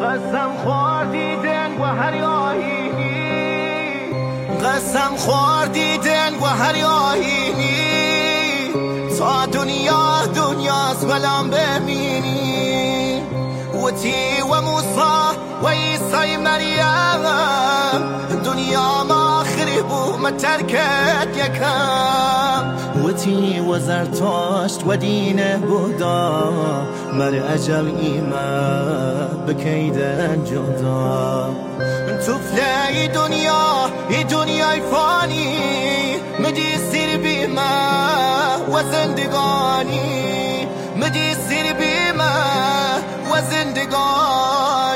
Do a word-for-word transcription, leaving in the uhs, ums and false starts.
قسم خوردی دنگ و هریاهینی قسم خوردی دنگ و هریاهینی تا دنیا دنیاست بلام بمینی وتی و موسى و عیسی مریم دنیا ما خربو ما تركت یکم وتی و زرتشت و دین بودا مر اجل ایمه بکیدن جدا تو فلای دنیا ای دنیای فانی مدی سیر بیمه و زندگانی مدی سیر بیمه و زندگانی